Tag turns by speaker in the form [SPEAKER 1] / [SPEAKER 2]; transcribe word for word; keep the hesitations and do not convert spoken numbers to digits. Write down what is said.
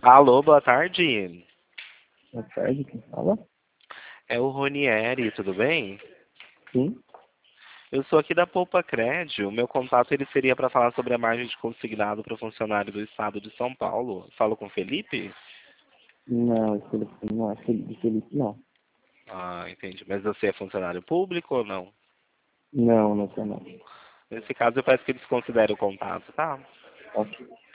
[SPEAKER 1] Alô, boa tarde.
[SPEAKER 2] Boa tarde, quem fala?
[SPEAKER 1] É o Ronieri, tudo bem?
[SPEAKER 2] Sim.
[SPEAKER 1] Eu sou aqui da Poupa Cred. O meu contato ele seria para falar sobre a margem de consignado para o funcionário do estado de São Paulo. Falo com o Felipe?
[SPEAKER 2] Não, esse telefone não é Felipe, Felipe não.
[SPEAKER 1] Ah, entendi. Mas você é funcionário público ou não?
[SPEAKER 2] Não, não sei não.
[SPEAKER 1] Nesse caso, eu peço que eles considerem o contato, tá?
[SPEAKER 2] Ok.